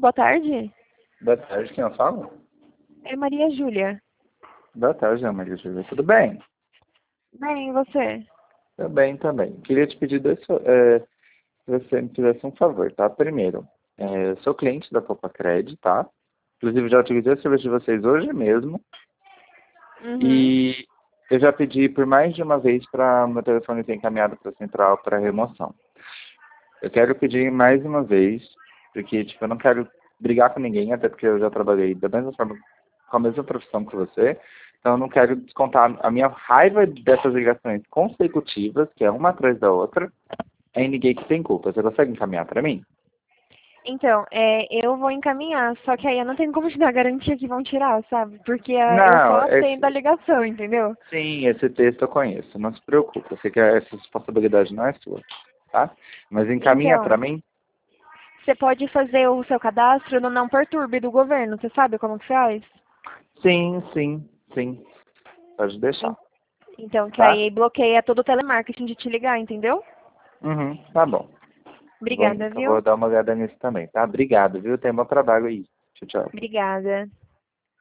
boa tarde. Boa tarde, quem eu falo? É Maria Júlia. Boa tarde, Maria Júlia. Tudo bem? Bem, e você? Tudo bem também. Queria te pedir se você me fizesse um favor, tá? Primeiro, eu sou cliente da Popacred, tá? Inclusive, já utilizei o serviço de vocês hoje mesmo. Uhum. E eu já pedi por mais de uma vez para meu telefone ser encaminhado para a central para remoção. Eu quero pedir mais uma vez, porque, tipo, eu não quero brigar com ninguém, até porque eu já trabalhei da mesma forma, com a mesma profissão que você. Então, eu não quero descontar a minha raiva dessas ligações consecutivas, que é uma atrás da outra, em ninguém que tem culpa. Você consegue encaminhar para mim? Então, eu vou encaminhar, só que aí eu não tenho como te dar garantia que vão tirar, sabe? Porque eu Não, só atendo a ligação, entendeu? sim, esse texto eu conheço. Não se preocupe, eu sei que essa responsabilidade não é sua, tá? Mas encaminha para Então, mim. você pode fazer o seu cadastro no Não Perturbe do governo, você sabe como que faz? Sim, sim, sim. Pode deixar, En- Então, que tá? aí bloqueia todo o telemarketing de te ligar, entendeu? Uhum, tá bom. Obrigada, Eu vou viu? dar uma olhada nisso também, tá? Obrigado, viu? Tem bom trabalho aí. Tchau, tchau. Obrigada.